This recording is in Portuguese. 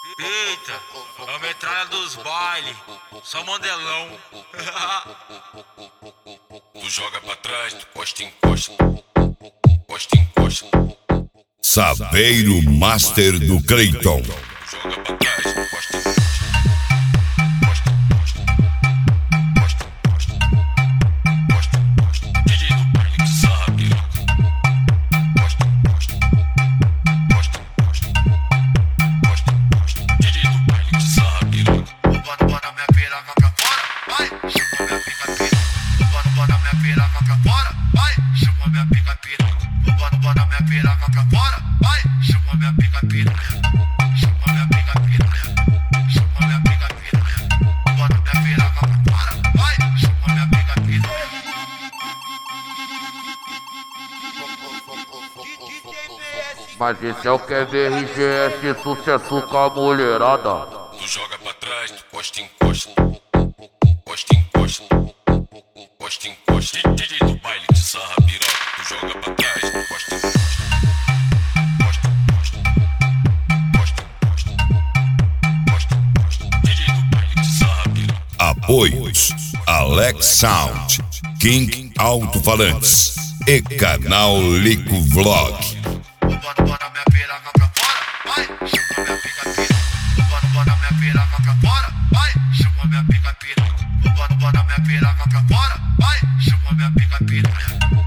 Eita, é a metralha dos bailes, só mandelão. Tu joga pra trás, tu costa em costa, costa em costa. Saveiro Master do Cleiton. Tu joga pra trás, tu costa em costa. Mas esse é o QVRGS, sucesso com a mulherada. Tu joga pra trás, tu costa em costa, costa em costa, costa em costa. DJ do baile de sarra piroca. Tu joga pra trás, tu costa em costa, costa em costa, costa em costa, costa em costa. DJ do baile de sarra piroca. Apoios: Alex Sound, King Alto-Falantes e Canal Lico Vlog. Bota minha piroca pra fora, vai, chupa minha pica piroca. Bota minha piroca pra fora, vai, chupa minha pica piroca. Bota minha piroca pra fora, vai, chupa minha pica piroca.